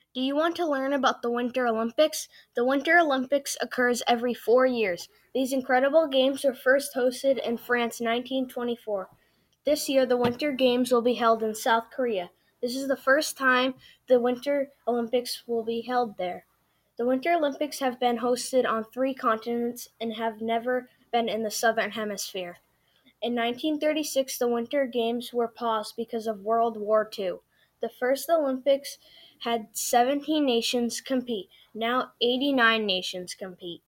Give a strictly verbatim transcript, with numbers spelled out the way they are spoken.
Do you want to learn about the Winter Olympics? The Winter Olympics occurs every four years. These incredible games were first hosted in France in nineteen twenty-four. This year, the Winter Games will be held in South Korea. This is the first time the Winter Olympics will be held there. The Winter Olympics have been hosted on three continents and have never been in the Southern Hemisphere. In nineteen thirty-six, the Winter Games were paused because of World War Two. The first Olympics had seventeen nations compete. Now eighty-nine nations compete.